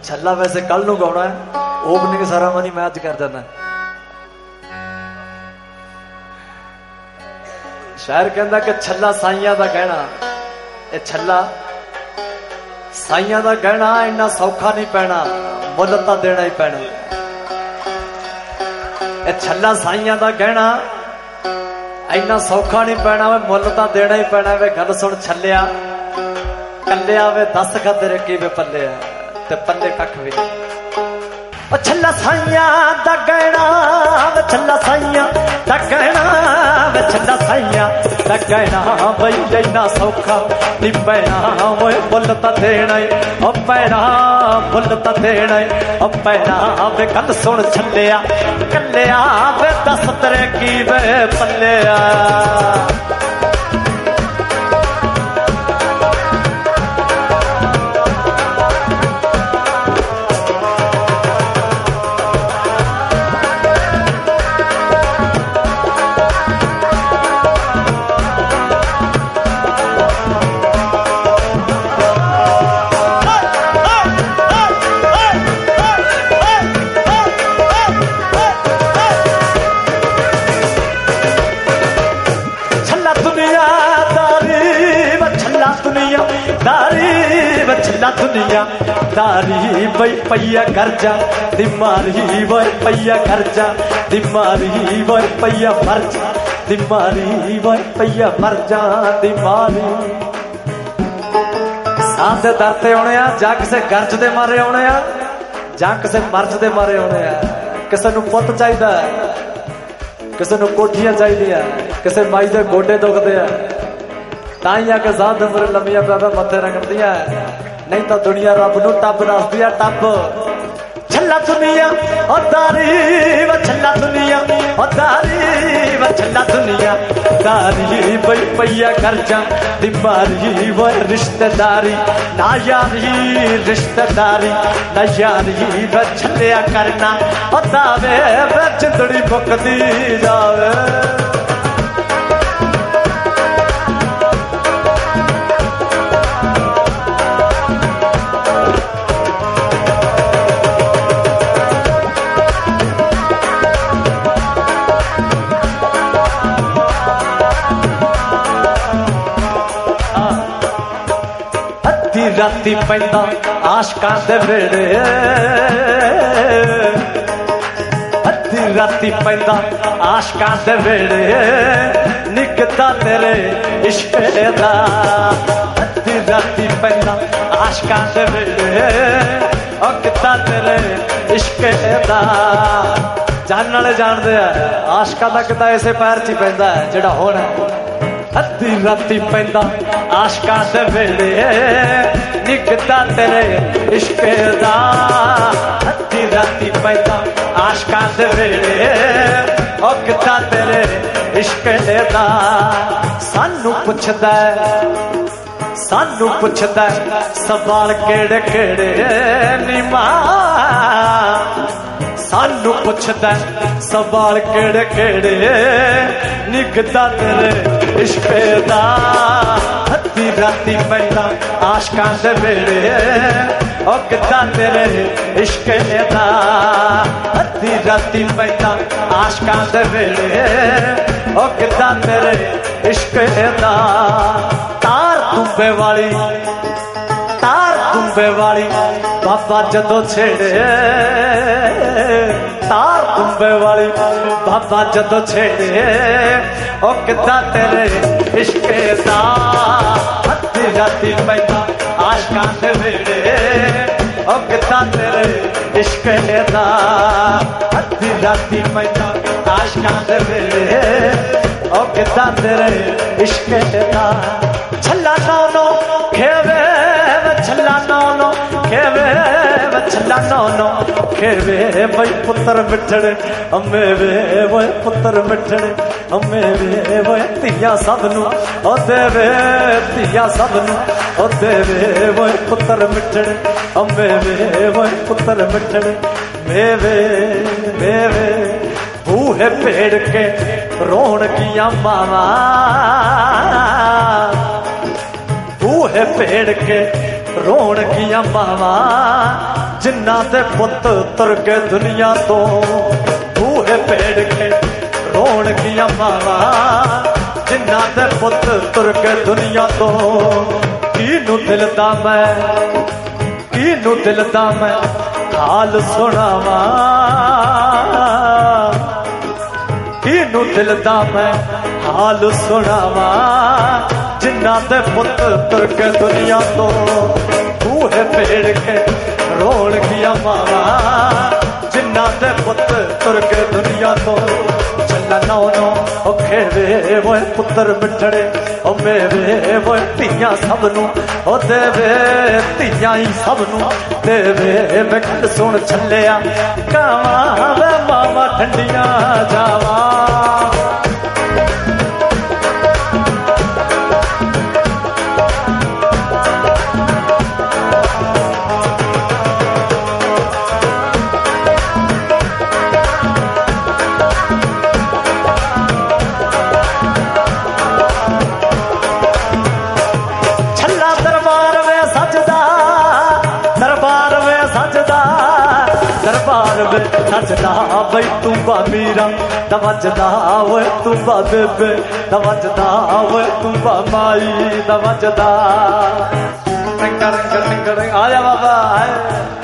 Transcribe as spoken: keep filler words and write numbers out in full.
छल्ला वैसे कल नूं गाउणा है, ओपनिंग सेरेमनी मैं अज कर देना। शायर कहंदा कि छल्ला साइयां दा गहना, ये छल्ला साइयां दा गहना इन्ना सौखा नहीं पैना, मुल तां देना ही पैना। ये छल्ला साइयां दा गहना इन्ना सौखा नहीं पैना, वे मुल तां देना ही पैना। वे गल सुन छल्लिया कल्लिया, वे दस ख तेरे की वे पल्ले ते पल्ले कख भी नहीं। छल्ला साइयां दा गहना, वे छल्ला साइयां दा गहना, वे छल्ला साइयां दा गहना बई इन्ना सौखा नहीं पैना, वो मुल तां देना ही ओ पैना, मुल तां देना ही ओ पैना। वे गल सुन छल्लिया कल्लिया, वे दस तेरे की वे पल्लिया। छल्ला दुनिया दारी बई पैया घर जा दिमारी, वो पैया घर जा दिमारी, वो पैया मर जा दिमारी, वो पैया मर जा दिमारी। सांस दे दर ते आने, जां किसे गर्ज दे मारे आने, जां किसे मर्ज दे मारे आने। किसे नूं पुत्त चाहीदा, किसे नूं कोठियां चाहीदियां, किसे माई दे गोडे दुखदे आ, ताई आके साध उम्र लंबिया बाबा मत्थे रगड़दियां, नहीं तो दुनिया रब नूं टब दसदी आ टब। छल्ला दुनिया ओ दारी, व छल्ला दुनिया ओ दारी, व छल्ला दुनिया दारी बई पैया घर जा दिमारी, वो रिश्तेदारी ना यारी, रिश्तेदारी ना यारी। व छल्लिया करना ओ दावे, व जिंदड़ी मुकदी जावे। राती पैंदा आशकां दे वेड़े, अद्धी राती पैंदा आशकां दे वेड़े, निकदा तेरे इश्क दा। अद्धी राती पैंदा आशकां दे वेड़े, ओ किदा तेरे इश्क दा। जान वाले जानदे आ आशकां दा किदा इसे पैर च पैंदा है जेड़ा होना। अद्धी राती पैंदा आशकां दे वेड़े, निकदा तेरे इश्क दा। अद्धी राती पैंदा आशकां दे वेड़े, ओ किदा तेरे इश्क दा। सानू पुछदा सानू पुछदा सवाल केड़े केड़े नी मां, सानू पुछदा सवाल केड़े केड़े, निकदा तेरे इश्क दा। अद्धी राती पैंदा आशकां दे वेड़े, ओ किदा तेरे इश्क दा। अद्धी राती पैंदा आशकां दे वेड़े, ओ किदा तेरे इश्क दा। तार तुंबे वाली तार तुंबे वाली बाबा जदों छेड़े, तार तुंबे वाली बाबा जदों छेड़े, ओ किदा तेरे इश्क दा। अद्धी राती पैंदा आशकां दे वेड़े, ओ किदा तेरे इश्क दा। अद्धी राती पैंदा आशकां दे वेड़े, ओ किदा तेरे इश्क दा। छल्ला नौ नौ खेवे, छल्ला नौ नौ खेवे, छल्ला नौ नौ खेवे बई पुत्र मिठड़े अम्मे वे, वो पुत्र मिठड़े अम्मे वे। वो धिया सब नू ओ देवे, धिया सब नू ओ देवे, वो पुत्र मिठड़े अम्मे वे, वो पुत्र मिठड़े मेवे मेवे। बूहे पेड़ के रोण किया मावा, बूहे पेड़ के रोण गियां मावा जिन्ना दे पुत तुर के दुनिया तो बूहे पेड़ के रोण गियां मावा जिन्ना दे पुत तुर के दुनिया तो कीनू दिल दा मैं कीनू दिल दा मैं हाल सुनावा कीनू दिल दा मैं हाल सुनावा जिन्ना दे पुत तुर के दुनिया तो बूहे पेड़ के रोण गियां मावा जिन्ना दे पुत तुर के दुनिया तो चला नौ नौ औखे वे वो पुत्र मिठड़े ओ मेरे वो तियां सबनू ओ देवे तियां ही सबनू देवे मैं गल सुन छलिया कावां वे मावा ठंडियां जावा दरबार में सजदा बई तू बा मीरा दवजदा वो तू बा बेबे दवजदा वो तू बा माई दवजदा आया बाबा आया